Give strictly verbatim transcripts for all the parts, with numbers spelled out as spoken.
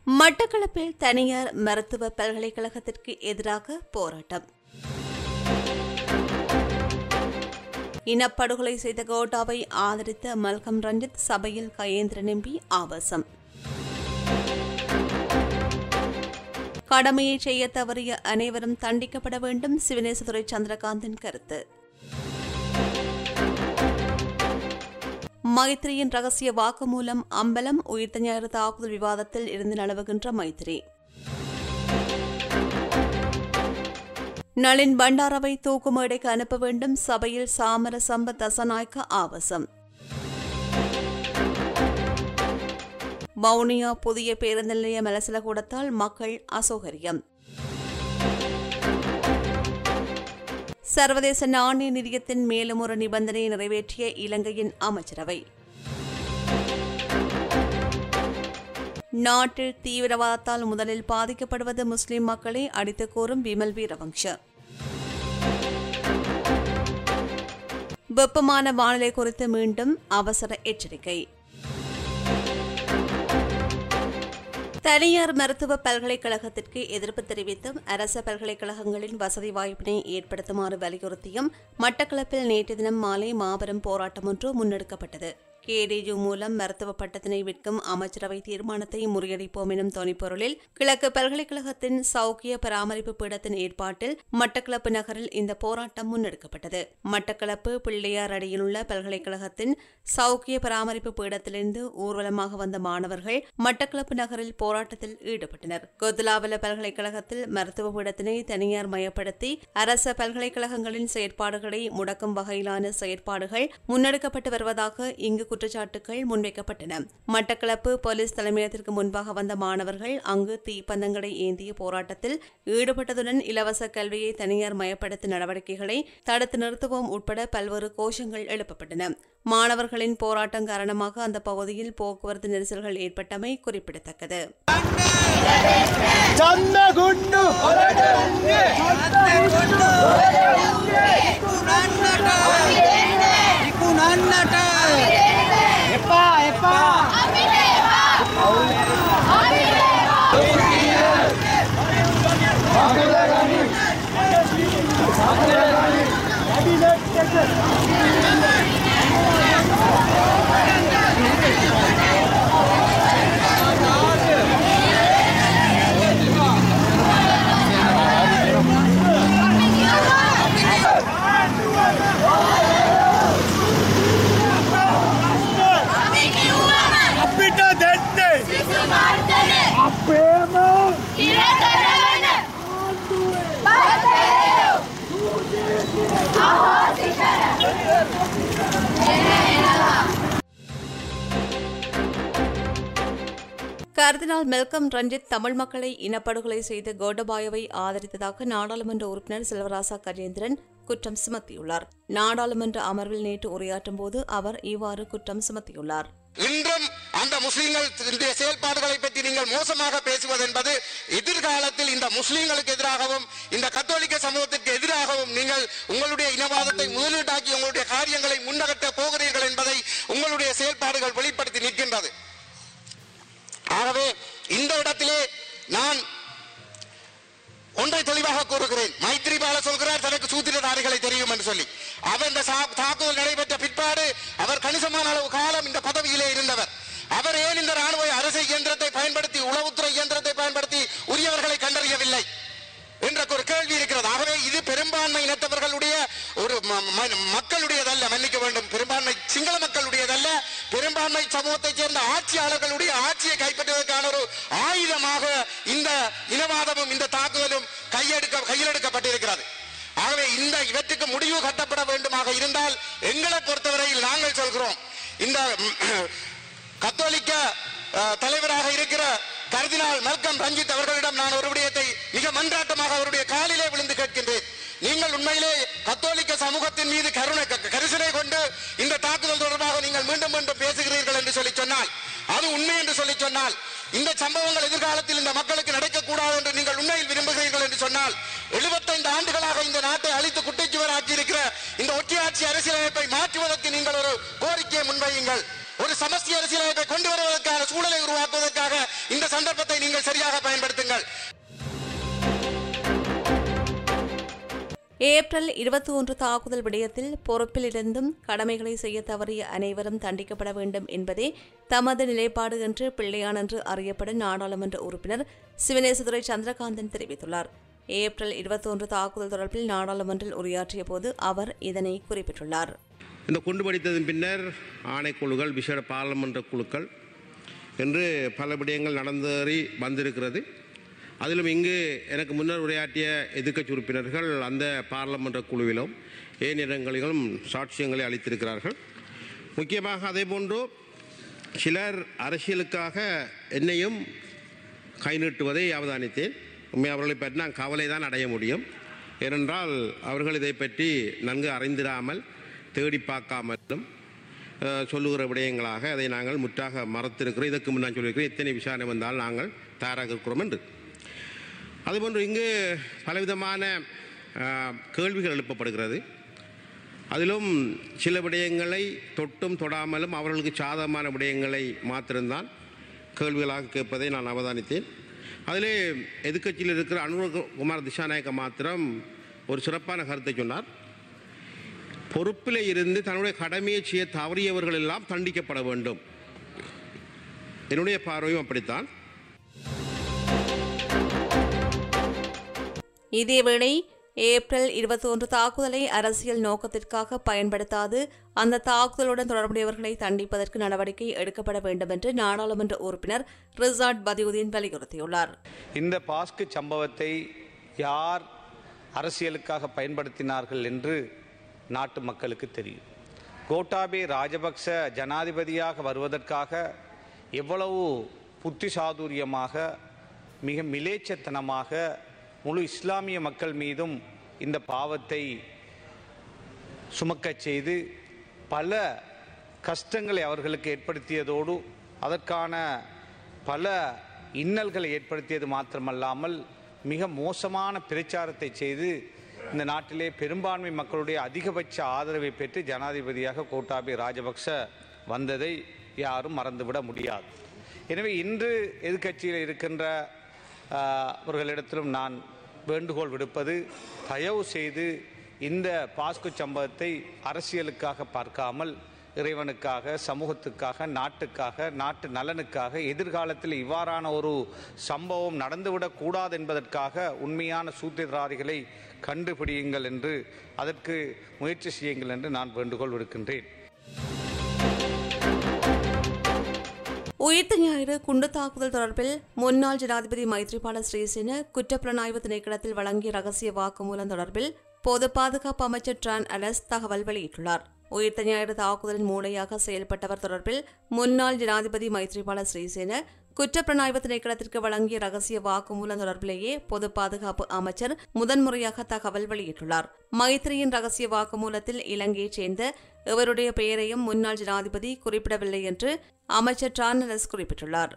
மட்டக்களப்பில் தனியார் மருத்துவ பல்கலைக்கழகத்திற்கு எதிராக போராட்டம். இனப்படுகொலை செய்த கோட்டாவை ஆதரித்த மல்கம் ரஞ்சித் சபையில் கயேந்திரன் எம்பி ஆபாசம். கடமையை செய்ய தவறிய அனைவரும் தண்டிக்கப்பட வேண்டும், சிவனேசதுரை சந்திரகாந்தன் கருத்து. மைத்திரியின் ரகசிய வாக்குமூலம் அம்பலம். உயிர்த்த ஞாயிறு தாக்குதல் விவாதத்தில் இருந்து நழுவுகின்ற மைத்திரி. நளின் பண்டாரவை தூக்கு மேடைக்கு அனுப்ப வேண்டும், சபையில் சாமர சம்ப தசநாயக்க ஆபாசம். வவுனியா புதிய பேருந்து நிலைய மலசலகூடத்தால் மக்கள் அசௌகரியம். சர்வதேச நாணய நிதியத்தின் மேலும் ஒரு நிபந்தனையை நிறைவேற்றிய இலங்கையின் அமைச்சரவை. நாட்டில் தீவிரவாதத்தால் முதலில் பாதிக்கப்படுவது முஸ்லிம் மக்களை அடித்து கூறும் விமல் வீரவங்ச. வெப்பமான வானிலை குறித்து மீண்டும் அவசர எச்சரிக்கை. தனியார் மருத்துவ பல்கலைக்கழகத்திற்கு எதிர்ப்பு தெரிவித்தும் அரச பல்கலைக்கழகங்களின் வசதி வாய்ப்பினை ஏற்படுத்துமாறு வலியுறுத்தியும் மட்டக்களப்பில் நேற்று தினம் மாலை மாபெரும் போராட்டம் ஒன்று முன்னெடுக்கப்பட்டது. கேடியு மூலம் மருத்துவ பட்டத்தினை விற்கும் அமைச்சரவை தீர்மானத்தை முறியடிப்போம் எனும் தொனிப்பொருளில் கிழக்கு பல்கலைக்கழகத்தின் சௌக்கிய பராமரிப்பு பீடத்தின் ஏற்பாட்டில் மட்டக்களப்பு நகரில் இந்த போராட்டம் முன்னெடுக்கப்பட்டது. மட்டக்களப்பு பிள்ளையார் அடியில் உள்ள பல்கலைக்கழகத்தின் சௌக்கிய பராமரிப்பு பீடத்திலிருந்து ஊர்வலமாக வந்த மாணவர்கள் மட்டக்களப்பு நகரில் போராட்டத்தில் ஈடுபட்டனர். கொத்துலாவல பல்கலைக்கழகத்தில் மருத்துவ பீடத்தினை தனியார் மயப்படுத்தி அரச பல்கலைக்கழகங்களின் செயற்பாடுகளை முடக்கும் வகையிலான செயற்பாடுகள் முன்னெடுக்கப்பட்டு வருவதாக இங்கு குற்றச்சாட்டுகள் முன்வைக்கப்பட்டன. மட்டக்களப்பு போலீஸ் தலைமையகத்திற்கு முன்பாக வந்த மாணவர்கள் அங்கு தீப்பந்தங்களை ஏந்திய போராட்டத்தில் ஈடுபட்டதுடன் இலவச கல்வியை தனியார் மயப்படுத்தும் நடவடிக்கைகளை தடுத்து நிறுத்துவோம் உட்பட பல்வேறு கோஷங்கள் எழுப்பப்பட்டன. மாணவர்களின் போராட்டம் காரணமாக அந்த பகுதியில் போக்குவரத்து நெரிசல்கள் ஏற்பட்டமை குறிப்பிடத்தக்கது. கர்தினால் மெல்கம் ரஞ்சித் தமிழ் மக்களை இனப்படுகொலை செய்த கோட்டபாயவை ஆதரித்ததாக நாடாளுமன்ற உறுப்பினர் செல்வராசா கஜேந்திரன் குற்றம் சுமத்தியுள்ளார். நாடாளுமன்ற அமர்வில் நேற்று உரையாற்றும் போது அவர் இவ்வாறு குற்றம் சுமத்தியுள்ளார். இன்றும் அந்த முஸ்லிம்கள் செயல்பாடுகளை பற்றி நீங்கள் மோசமாக பேசுவது என்பது எதிர்காலத்தில் இந்த முஸ்லிம்களுக்கு எதிராகவும் இந்த கத்தோலிக்க சமூகத்திற்கு எதிராகவும் நீங்கள் உங்களுடைய இனவாதத்தை முதலீட்டாக்கி உங்களுடைய காரியங்களை முன்னகட்ட போகிறீர்கள் என்பதை உங்களுடைய செயல்பாடுகள் வெளிப்படுத்தி நிற்கின்றது. ஆகவே இந்த இடத்திலே நான் ஒன்றை தெளிவாக கூறுகிறேன். மைத்திரிபால சொல்கிறார் தனக்கு சூத்திரதாரிகளை தெரியும் என்று சொல்லி. அவர் இந்த தாக்குதல் நடைபெற்ற பிற்பாடு அவர் கணிசமான அளவு காலம் இந்த பதவியிலே இருந்தவர். அவர் ஏன் இந்த ராணுவ அரசு இயந்திரத்தை பயன்படுத்தி உளவுத்துறை இயந்திரத்தை பயன்படுத்தி உரியவர்களை கண்டறியவில்லை என்ற ஒரு கேள்வி இருக்கிறது. ஆகவே இது பெரும்பான்மை இனத்தவர்களுடைய ஒரு மக்களுடையதல்ல, மன்னிக்க வேண்டும், பெரும்பான்மை சிங்கள மக்களுடையதல்ல, பெரும்பான்மை சமூகத்தைச் சேர்ந்த ஆட்சியாளர்களுடைய ஆட்சியை கைப்பற்றுவதற்கான ஒரு ஆயுதமாக இந்த இனவாதமும் இந்த தாக்குதலும் கையெடுக்க கையிலெடுக்கப்பட்டிருக்கிறது. ஆகவே இந்த இவற்றுக்கு முடிவு கட்டப்பட வேண்டுமாக இருந்தால் எங்களை பொறுத்தவரையில் நாங்கள் சொல்கிறோம், இந்த கத்தோலிக்க தலைவராக இருக்கிற கர்தினால் மெல்கம் ரஞ்சித் அவர்களிடம் நான் ஒரு விடயத்தை மிக மன்றாட்டமாக அவருடைய காலிலே விழுந்து கேட்கின்றேன். நீங்கள் உண்மையிலே கத்தோலிக்க சமூகத்தின் மீது கருணை கரிசனை கொண்டு இந்த தாக்குதல் தொடர்பாக நீங்கள் மீண்டும் மீண்டும் பேசுகிறீர்கள் என்று சொல்லி சொன்னால், அது உண்மை என்று சொல்லி சொன்னால், இந்த சம்பவங்கள் எதிர்காலத்தில் இந்த மக்களுக்கு நடக்கக்கூடாது என்று நீங்கள் உண்மையில் விரும்புகிறீர்கள் என்று சொன்னால், எழுபத்தைந்து ஆண்டுகளாக இந்த நாட்டை அழித்து குட்டிச்சுவராக்கி இருக்கிற இந்த ஒற்றையாட்சி அரசியலமைப்பை மாற்றுவதற்கு நீங்கள் ஒரு கோரிக்கையை முன்வையுங்கள். ஒரு சமஸ்தி அரசியலமைப்பை கொண்டு வருவதற்கான சூழலை உருவாக்குவதற்கான செய்வதற்காக இந்த சந்தர்ப்பத்தை நீங்கள் சரியாக பயன்படுத்துங்கள். ஏப்ரல் இருபத்தி ஒன்று தாக்குதல் விடயத்தில் பொறுப்பில் இருந்தும் கடமைகளை செய்ய தவறிய அனைவரும் தண்டிக்கப்பட வேண்டும் என்பதே தமது நிலைப்பாடு என்று பிள்ளையான் என்று அறியப்படும் நாடாளுமன்ற உறுப்பினர் சிவனேசதுரை சந்திரகாந்தன் தெரிவித்துள்ளார். ஏப்ரல் இருபத்தி ஒன்று தாக்குதல் தொடர்பில் நாடாளுமன்றில் உரையாற்றிய போது அவர் இதனை குறிப்பிட்டுள்ளார். இந்த குண்டு வெடித்ததன் பின்னர் ஆணைக்குழுக்கள், விசேட பாராளுமன்ற குழுக்கள் என்று பல விடயங்கள் நடந்தேறி வந்திருக்கிறது. அதிலும் இங்கு எனக்கு முன்னர் உரையாற்றிய எதிர்க்கட்சி உறுப்பினர்கள் அந்த பாராளுமன்ற குழுவிலும் ஏன் இடங்களிலும் சாட்சியங்களை அளித்திருக்கிறார்கள். முக்கியமாக அதேபோன்று சிலர் அரசியலுக்காக என்னையும் கை நீட்டுவதை அவதானித்தேன். உண்மை அவர்களை பற்றி நான் கவலை தான் அடைய முடியும். ஏனென்றால் அவர்கள் இதை பற்றி நன்கு அறிந்திராமல் தேடி பார்க்காமலும் சொல்லுகிற விடயங்களாக அதை நாங்கள் முற்றாக மறத்திருக்கிறோம். இதற்கு முன்னால் சொல்லியிருக்கிறோம், எத்தனை விசாரணை வந்தால் நாங்கள் தயாராக இருக்கிறோம் என்று. அதுபோன்று இங்கு பலவிதமான கேள்விகள் எழுப்பப்படுகிறது. அதிலும் சில விடயங்களை தொட்டும் தொடாமலும் அவர்களுக்கு சாதகமான விடயங்களை மாத்திருந்தான் கேள்விகளாக கேட்பதை நான் அவதானித்தேன். அதிலே எதிர்க்கட்சியில் இருக்கிற அனுரகுமார் திசாநாயக்க மாத்திரம் ஒரு சிறப்பான கருத்தை சொன்னார். பொறுப்பில் இருந்து தன்னுடைய கடமையை செய்ய தவறியவர்கள் எல்லாம் தண்டிக்கப்பட வேண்டும். என்னுடைய பார்வையும் அப்படித்தான். இதேவேளை ஏப்ரல் இருபத்தி ஒன்று தாக்குதலை அரசியல் நோக்கத்திற்காக பயன்படுத்தாது அந்த தாக்குதலுடன் தொடர்புடையவர்களை தண்டிப்பதற்கு நடவடிக்கை எடுக்கப்பட வேண்டும் என்று நாடாளுமன்ற உறுப்பினர் ரிசாட் பதியுதீன் வலியுறுத்தியுள்ளார். இந்த பாஸ்கு சம்பவத்தை யார் அரசியலுக்காக பயன்படுத்தினார்கள் என்று நாட்டு மக்களுக்கு தெரியும். கோட்டாபே ராஜபக்ச ஜனாதிபதியாக வருவதற்காக எவ்வளவு புத்திசாதுரியமாக, மிக மிலேச்சத்தனமாக முழு இஸ்லாமிய மக்கள் மீதும் இந்த பாவத்தை சுமக்கச் செய்து பல கஷ்டங்களை அவர்களுக்கு ஏற்படுத்தியதோடு அதற்கான பல இன்னல்களை ஏற்படுத்தியது மாத்திரமல்லாமல் மிக மோசமான பிரச்சாரத்தை செய்து இந்த நாட்டிலே பெரும்பான்மை மக்களுடைய அதிகபட்ச ஆதரவை பெற்று ஜனாதிபதியாக கோட்டாபே ராஜபக்ச வந்ததை யாரும் மறந்துவிட முடியாது. எனவே இன்று எதிர்க்கட்சியில் இருக்கின்ற அவர்களிடத்திலும் நான் வேண்டுகோள் விடுப்பது, தயவு செய்து இந்த பாஸ்கு சம்பவத்தை அரசியலுக்காக பார்க்காமல் இறைவனுக்காக, சமூகத்துக்காக, நாட்டுக்காக, நாட்டு நலனுக்காக, எதிர்காலத்தில் இவ்வாறான ஒரு சம்பவம் நடந்துவிடக் கூடாது என்பதற்காக உண்மையான சூத்திரதாரிகளை கண்டுபிடியுங்கள் என்று, அதற்கு முயற்சி செய்யுங்கள் என்று நான் வேண்டுகோள் விடுக்கின்றேன். உயிர்த்த ஞாயிறு குண்டு தாக்குதல் தொடர்பில் முன்னாள் ஜனாதிபதி மைத்ரிபால சிறிசேன குற்றப்புலனாய்வு திணைக்களத்தில் வழங்கிய ரகசிய வாக்குமூலம் தொடர்பில் பொது பாதுகாப்பு அமைச்சர் ட்ரான் அலஸ் தகவல் வெளியிட்டுள்ளார். உயிர்த்த ஞாயிறு தாக்குதலின் மூளையாக செயல்பட்டவர் தொடர்பில் முன்னாள் ஜனாதிபதி மைத்ரிபால சிறிசேன குற்றப்புலனாய்வு திணைக்களத்திற்கு வழங்கிய ரகசிய வாக்குமூலம் தொடர்பிலேயே பொது பாதுகாப்பு அமைச்சர் முதன்முறையாக தகவல் வெளியிட்டுள்ளார். மைத்ரியின் ரகசிய வாக்குமூலத்தில் இலங்கையைச் சேர்ந்த இவருடைய பெயரையும் முன்னாள் ஜனாதிபதி குறிப்பிடவில்லை என்று அமைச்சர் ட்ரான் குறிப்பிட்டுள்ளார்.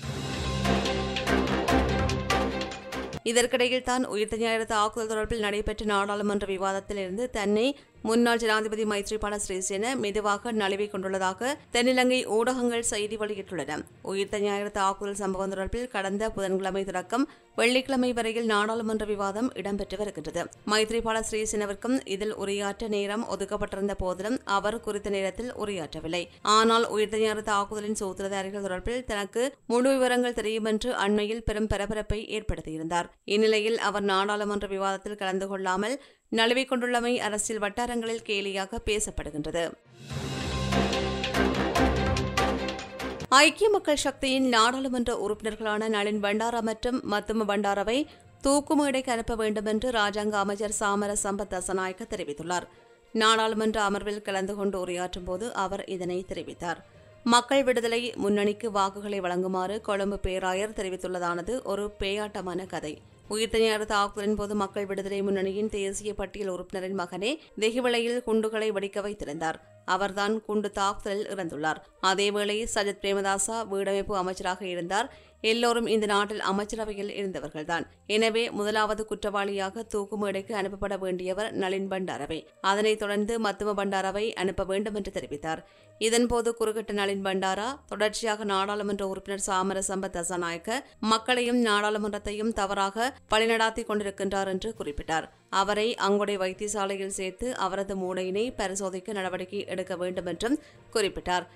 இதற்கிடையில் தான் உயிர்த்த ஞாயிறு தாக்குதல் தொடர்பில் நடைபெற்ற நாடாளுமன்ற விவாதத்தில் இருந்து தன்னை முன்னாள் ஜனாதிபதி மைத்ரிபால சிறிசேன மெதுவாக நழுவிக் கொண்டுள்ளதாக தென்னிலங்கை ஊடகங்கள் செய்தி வெளியிட்டுள்ளன. உயிர்த்த ஞாயிறு தாக்குதல் சம்பவம் தொடர்பில் கடந்த புதன்கிழமை தொடக்கம் வெள்ளிக்கிழமை வரையில் நாடாளுமன்ற விவாதம் இடம்பெற்று வருகின்றது. மைத்ரிபால சிறிசேனவிற்கும் இதில் உரையாற்ற நேரம் ஒதுக்கப்பட்டிருந்த போதிலும் அவர் குறித்த நேரத்தில் உரையாற்றவில்லை. ஆனால் உயிர்த்த ஞாயிறு தாக்குதலின் சூத்திரதாரிகள் தொடர்பில் தனக்கு முழு விவரங்கள் தெரியும் என்று அண்மையில் பெரும் பரபரப்பை ஏற்படுத்தியிருந்தார். இந்நிலையில் அவர் நாடாளுமன்ற விவாதத்தில் கலந்து கொள்ளாமல் நழுவிக் கொண்டுள்ளமை அரசியல் வட்டாரங்களில் கேலியாக பேசப்படுகின்றது. ஐக்கிய மக்கள் சக்தியின் நாடாளுமன்ற உறுப்பினர்களான நளின் பண்டார மற்றும் மத்தும பண்டாரவை தூக்குமேடைக்கு அனுப்ப வேண்டும் என்று ராஜாங்க அமைச்சர் சாமர சம்பத் தசநாயக்க தெரிவித்துள்ளார். நாடாளுமன்ற அமர்வில் கலந்து கொண்டு உரையாற்றும் போது அவர் இதனை தெரிவித்தார். மக்கள் விடுதலை முன்னணிக்கு வாக்குகளை வழங்குமாறு கொழும்பு பேராயர் தெரிவித்துள்ளதானது ஒரு பேயாட்டமான கதை. உயிர்த்த ஞாயிறு தாக்குதலின் போது மக்கள் விடுதலை முன்னணியின் தேசிய பட்டியல் உறுப்பினரின் மகனே தெஹிவளையில் குண்டுகளை வெடிக்க வைத்திருந்தார். அவர்தான் குண்டு தாக்குதலில் இறந்துள்ளார். அதேவேளை சஜித் பிரேமதாசா வீடமைப்பு அமைச்சராக இருந்தார். எல்லோரும் இந்த நாட்டில் அமைச்சரவையில் இருந்தவர்கள்தான். எனவே முதலாவது குற்றவாளியாக தூக்கு மேடைக்கு அனுப்பப்பட வேண்டியவர் நளின் பண்டாரவை. அதனைத் தொடர்ந்து மத்தும பண்டாரவை அனுப்ப வேண்டும் என்று தெரிவித்தார். இதன்போது குறுக்கிட்ட நளின் பண்டாரா தொடர்ச்சியாக நாடாளுமன்ற உறுப்பினர் சாமர சம்பத் தசாநாயக்க மக்களையும் நாடாளுமன்றத்தையும் தவறாக வழிநடாத்தி கொண்டிருக்கின்றார் என்று குறிப்பிட்டார். அவரை அங்குடைய வைத்தியசாலையில் சேர்த்து அவரது மூளையினை பரிசோதிக்க நடவடிக்கை எடுக்க வேண்டும் என்றும் குறிப்பிட்டார்.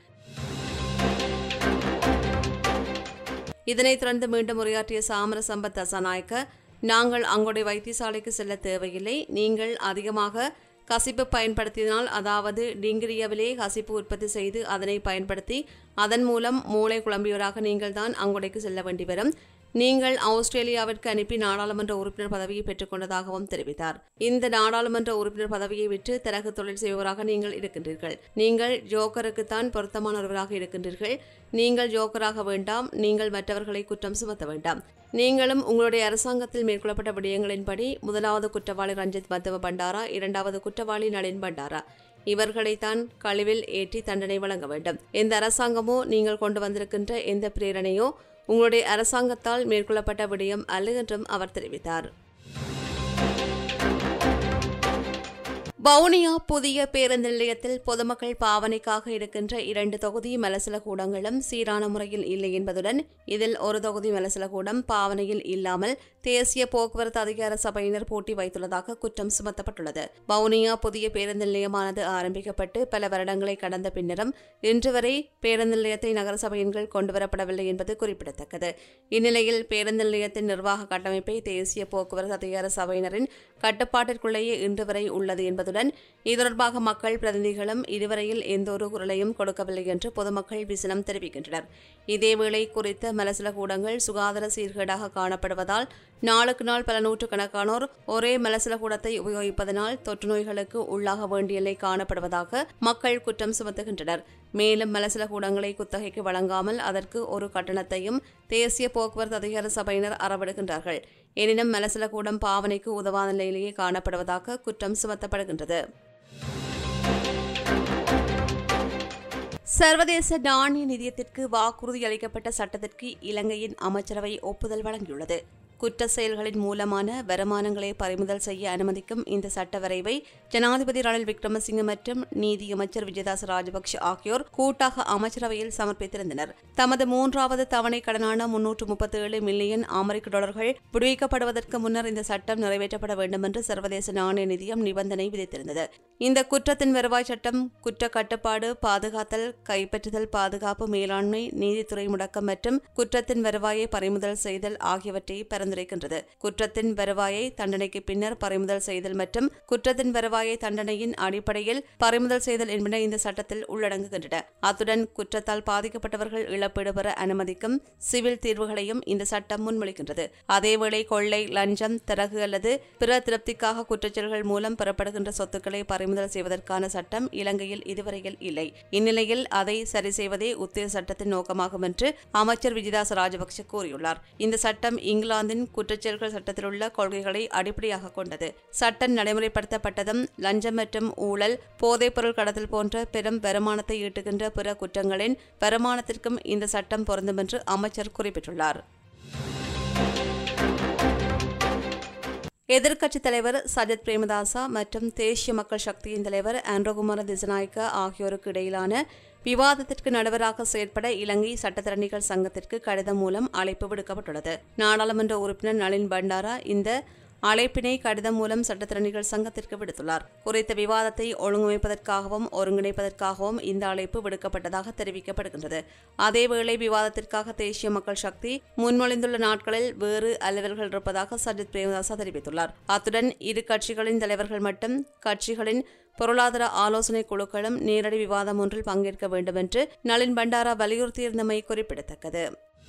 இதனைத் தொடர்ந்து மீண்டும் உரையாற்றிய சாமர சம்பத் தசாநாயக்க, நாங்கள் அங்குடைய வைத்தியசாலைக்கு செல்ல தேவையில்லை. நீங்கள் அதிகமாக கசிப்பு பயன்படுத்தினால், அதாவது டிங்கிரியாவிலே கசிப்பு உற்பத்தி செய்து அதனை பயன்படுத்தி அதன் மூலம் மூளை குழம்பியவராக நீங்கள் தான் அங்குடைக்கு செல்ல வேண்டி வரும். நீங்கள் ஆஸ்திரேலியாவிற்கு அனுப்பி நாடாளுமன்ற உறுப்பினர் பதவியை பெற்றுக் கொண்டதாகவும் தெரிவித்தார். இந்த நாடாளுமன்ற உறுப்பினர் பதவியை விட்டு தரகு தொழில் செய்பவராக நீங்கள் இருக்கின்றீர்கள். நீங்கள் ஜோக்கருக்குத்தான் பொருத்தமான ஒருவராக இருக்கின்றீர்கள். நீங்கள் ஜோக்கராக வேண்டாம். நீங்கள் மற்றவர்களை குற்றம் சுமத்த வேண்டாம். நீங்களும் உங்களுடைய அரசாங்கத்தில் மேற்கொள்ளப்பட்ட விடயங்களின்படி முதலாவது குற்றவாளி ரஞ்சித் மத்தும பண்டாரா, இரண்டாவது குற்றவாளி நளின் பண்டாரா இவர்களைத்தான் கழிவில் ஏற்றி தண்டனை வழங்க வேண்டும். எந்த அரசாங்கமோ நீங்கள் கொண்டு வந்திருக்கின்ற எந்த பிரேரணையோ உங்களுடைய அரசாங்கத்தால் மேற்கொள்ளப்பட்ட விடயம் அல்ல என்றும் அவர் தெரிவித்தார். வவுனியா புதிய பேருந்து நிலையத்தில் பொதுமக்கள் பாவனைக்காக இருக்கின்ற இரண்டு தொகுதி மலசல கூடங்களும் சீரான முறையில் இல்லை என்பதுடன் இதில் ஒரு தொகுதி மலசல கூடம் பாவனையில் இல்லாமல் தேசிய போக்குவரத்து அதிகார சபையினர் பூட்டி வைத்துள்ளதாக குற்றம் சுமத்தப்பட்டுள்ளது. வவுனியா புதிய பேருந்து நிலையமானது ஆரம்பிக்கப்பட்டு பல வருடங்களை கடந்த பின்னரும் இன்று வரை பேருந்து நிலையத்தை நகரசபையின் கீழ் கொண்டுவரப்படவில்லை என்பது குறிப்பிடத்தக்கது. இந்நிலையில் பேருந்து நிலையத்தின் நிர்வாக கட்டமைப்பை தேசிய போக்குவரத்து அதிகார சபையினரின் கட்டுப்பாட்டிற்குள்ளேயே இன்று வரை உள்ளது என்பதுடன் இது தொடர்பாக மக்கள் பிரதிநிதிகளும் இதுவரையில் எந்தொரு குரலையும் கொடுக்கவில்லை என்று பொதுமக்கள் விசனம் தெரிவிக்கின்றனர். இதேவேளை குறித்த மலசல கூடங்கள் சுகாதார சீர்கேடாக காணப்படுவதால் நாளுக்கு நாள் பல நூற்றுக்கணக்கானோர் ஒரே மலசல கூடத்தை உபயோகிப்பதனால் தொற்று நோய்களுக்கு உள்ளாக வேண்டிய நிலை காணப்படுவதாக மக்கள் குற்றம் சுமத்துகின்றனர். மேலும் மலசல கூடங்களை குத்தகைக்கு வழங்காமல் அதற்கு ஒரு கட்டணத்தையும் தேசிய போக்குவரத்து அதிகார சபையினர் அறவிடுகின்றார்கள். எனினும் மலசல கூடம் பாவனைக்கு உதவாத நிலையிலேயே காணப்படுவதாக குற்றம் சுமத்தப்படுகின்றது. சர்வதேச நாணய நிதியத்திற்கு வாக்குறுதி அளிக்கப்பட்ட சட்டத்திற்கு இலங்கையின் அமைச்சரவை ஒப்புதல் வழங்கியுள்ளது. குற்ற செயல்களின் மூலமான வருமானங்களை பறிமுதல் செய்ய அனுமதிக்கும் இந்த சட்ட வரைவை ஜனாதிபதி ரணில் விக்ரமசிங்க மற்றும் நீதியமைச்சர் விஜயதாச ராஜபக்ஷ ஆகியோர் கூட்டாக அமைச்சரவையில் சமர்ப்பித்திருந்தனர். தமது மூன்றாவது தவணை கடனான முன்னூற்று முப்பத்தி ஏழு மில்லியன் அமெரிக்க டாலர்கள் விடுவிக்கப்படுவதற்கு முன்னர் இந்த சட்டம் நிறைவேற்றப்பட வேண்டும் என்று சர்வதேச நாணய நிதியம் நிபந்தனை விதித்திருந்தது. இந்த குற்றத்தின் வருவாய் சட்டம் குற்ற கட்டுப்பாடு, பாதுகாத்தல், கைப்பற்றுதல், பாதுகாப்பு, மேலாண்மை, நீதித்துறை முடக்கம் மற்றும் குற்றத்தின் வருவாயை பறிமுதல் செய்தல் ஆகியவற்றை பரிந்துரைக்கின்றது. குற்றத்தின் வருவாயை தண்டனைக்கு பின்னர் பறிமுதல் செய்தல் மற்றும் குற்றத்தின் வருவாயை தண்டனையின் அடிப்படையில் பறிமுதல் செய்தல் என்பன இந்த சட்டத்தில் உள்ளடங்குகின்றன. அத்துடன் குற்றத்தால் பாதிக்கப்பட்டவர்கள் இழப்பீடு பெற அனுமதிக்கும் சிவில் தீர்வுகளையும் இந்த சட்டம் முன்மொழிகின்றது. அதேவேளை கொள்ளை, லஞ்சம், தரகு அல்லது பிற திருப்திக்காக குற்றச்செயல்கள் மூலம் பெறப்படுகின்ற சொத்துக்களை பறிமுதல் செய்வதற்கான சட்டம் இலங்கையில் இதுவரையில் இல்லை. இந்நிலையில் அதை சரி செய்வதே உத்தேச சட்டத்தின் நோக்கமாகும் என்று அமைச்சர் விஜயதாச ராஜபக்ஷ கூறியுள்ளார். இந்த சட்டம் இங்கிலாந்தின் குற்றச்செயல்கள் சட்டத்தில் உள்ள கொள்கைகளை அடிப்படையாக கொண்டது. சட்டம் நடைமுறைப்படுத்தப்பட்டதும் லஞ்சம் மற்றும் ஊழல், போதைப்பொருள் கடத்தல் போன்ற பெரும் வருமானத்தை ஈட்டுகின்ற பிற குற்றங்களின் வருமானத்திற்கும் இந்த சட்டம் பொருந்தும் என்று அமைச்சர் குறிப்பிட்டுள்ளார். எதிர்க்கட்சித் தலைவர் சஜித் பிரேமதாசா மற்றும் தேசிய மக்கள் சக்தியின் தலைவர் ஆண்ட்ரோகுமார திசாநாயக்க ஆகியோருக்கு இடையிலான விவாதத்திற்கு நடுவராக செயற்பட இலங்கை சட்டத்தரணிகள் சங்கத்திற்கு கடிதம் மூலம் அழைப்பு விடுக்கப்பட்டுள்ளது. நாடாளுமன்ற உறுப்பினர் நளின் பண்டாரா இந்த அழைப்பினை கடிதம் மூலம் சட்டத்தரணிகள் சங்கத்திற்கு விடுத்துள்ளார். குறித்த விவாதத்தை ஒழுங்கமைப்பதற்காகவும் ஒருங்கிணைப்பதற்காகவும் இந்த அழைப்பு விடுக்கப்பட்டதாக தெரிவிக்கப்படுகின்றது. அதேவேளை விவாதத்திற்காக தேசிய மக்கள் சக்தி முன்மொழிந்துள்ள நாட்களில் வேறு அலுவல்கள் இருப்பதாக சஜித் பிரேமதாசா தெரிவித்துள்ளார். அத்துடன் இரு கட்சிகளின் தலைவர்கள் மற்றும் கட்சிகளின் பொருளாதார ஆலோசனை குழுக்களும் நேரடி விவாதம் ஒன்றில் பங்கேற்க வேண்டும் என்று நளின் பண்டாரா வலியுறுத்தியிருந்தமை குறிப்பிடத்தக்கது.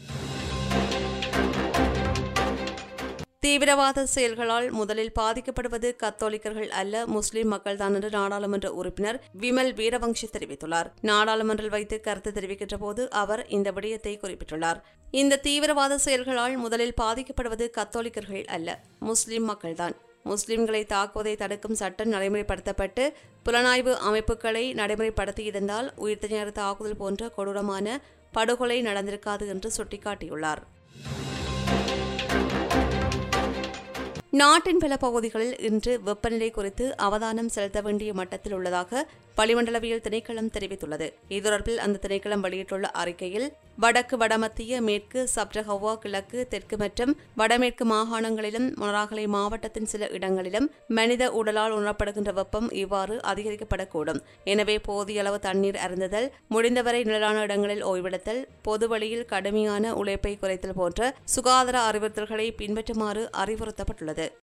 தீவிரவாத செயல்களால் முதலில் பாதிக்கப்படுவது கத்தோலிக்கர்கள் அல்ல, முஸ்லிம் மக்கள்தான் என்று நாடாளுமன்ற உறுப்பினர் விமல் வீரவங்சி தெரிவித்துள்ளார். நாடாளுமன்றில் வைத்து கருத்து தெரிவிக்கின்ற போது அவர் இந்த விடயத்தை குறிப்பிட்டுள்ளார். இந்த தீவிரவாத செயல்களால் முதலில் பாதிக்கப்படுவது கத்தோலிக்கர்கள் அல்ல, முஸ்லிம் மக்கள்தான். முஸ்லிம்களை தாக்குவதை தடுக்கும் சட்டம் நடைமுறைப்படுத்தப்பட்டு புலனாய்வு அமைப்புகளை நடைமுறைப்படுத்தியிருந்தால் உயிர்த்தஞர் தாக்குதல் போன்ற கொடூரமான படுகொலை நடந்திருக்காது என்று சுட்டிக்காட்டியுள்ளார். நாட்டின் பல பகுதிகளில் இன்று வெப்பநிலை குறித்து அவதானம் செலுத்த வேண்டிய மட்டத்தில் உள்ளதாக வளிமண்டலவியல் திணைக்களம் தெரிவித்துள்ளது. இது தொடர்பில் அந்த திணைக்களம் வெளியிட்டுள்ள அறிக்கையில் வடக்கு, வடமத்திய, மேற்கு, சப்ரஹவா, கிழக்கு, தெற்கு மற்றும் வடமேற்கு மாகாணங்களிலும் மொனராகலை மாவட்டத்தின் சில இடங்களிலும் மனித உடலால் உணரப்படுகின்ற வெப்பம் இவ்வாறு அதிகரிக்கப்படக்கூடும். எனவே போதிய அளவு தண்ணீர் அருந்துதல், முடிந்தவரை நிழலான இடங்களில் ஓய்வெடுத்தல், பொதுவெளியில் கடுமையான உழைப்பை குறைத்தல் போன்ற சுகாதார அறிவுறுத்தல்களை பின்பற்றுமாறு அறிவுறுத்தப்பட்டுள்ளது.